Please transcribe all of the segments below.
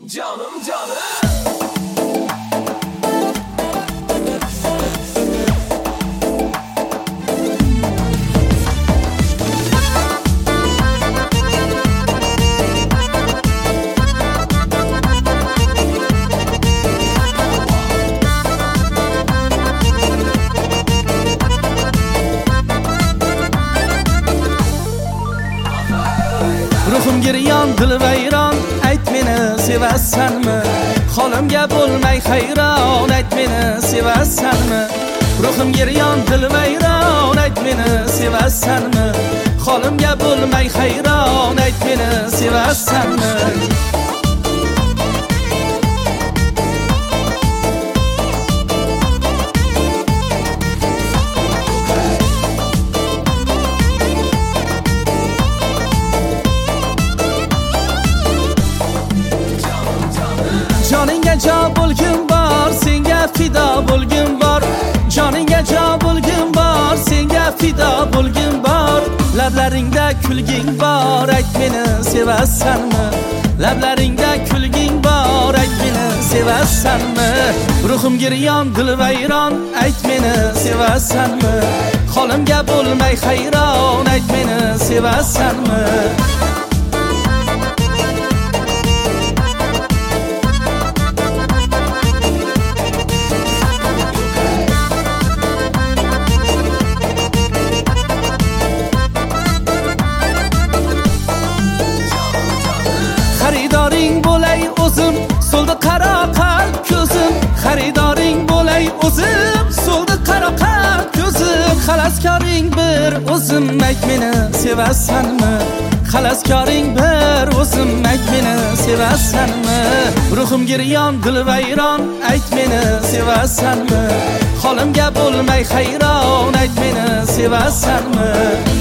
Canım canım. Ruhum giryan dilvayron, ayt meni sevasanmi? Holimga bo'lmay hayron, ayt meni sevasanmi? Ruhum giryan dilvayron, ayt meni sevasanmi? Holimga bo'lmay hayron, ayt meni sevasanmi? Joningga jo bo'lgim bor, senga fido bo'lgim bor. Joningga jo bo'lgim bor, senga fido bo'lgim bor. Lablaringda kulging bor, ayt meni sevasanmi? Lablaringda kulging bor, ayt meni sevasanmi? Ruhim giryon, dilvayron, ayt meni sevasanmi? Holimga bo'lmay hayron, ayt meni sevasanmi? Xaridoring bo'lay o'zim, so'lda qaro qalb ko'zim. Xaridoring bo'lay o'zim, so'lda qaro qalb ko'zim. Xalaskoring bir o'zim, ayt meni sevasanmi? Xalaskoring bir o'zim, ayt meni sevasanmi? Ruhim giryon, dilvayron, ayt meni sevasanmi? Holimga bo'lmay hayron, ayt meni sevasanmi?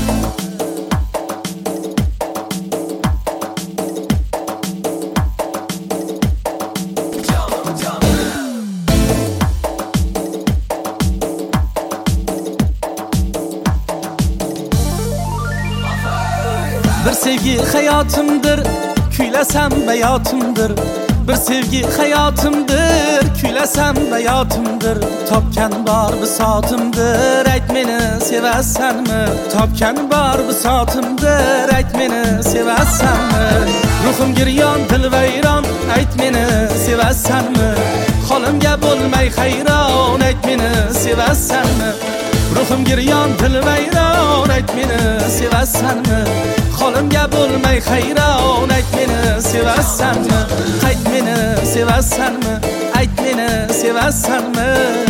Bir sevgi hayatımdır, kuylasam bayotimdir. Bir sevgi hayatımdır, kuylasam bayotimdir. Topgan bor bisotimdir, ayt meni sevasanmi? Topgan bor bisotimdir, ayt meni sevasanmi? Ruhim giryon, dilvayron, ayt meni sevasanmi? Holimga bo'lmay hayron, ayt meni sevasanmi? Ruhim giryon, dilvayron, ayt meni sevasanmi? Holimga bo'lmay hayron, ayt meni sevasanmi? Qayt meni sevasanmi? Ayt meni sevasanmi?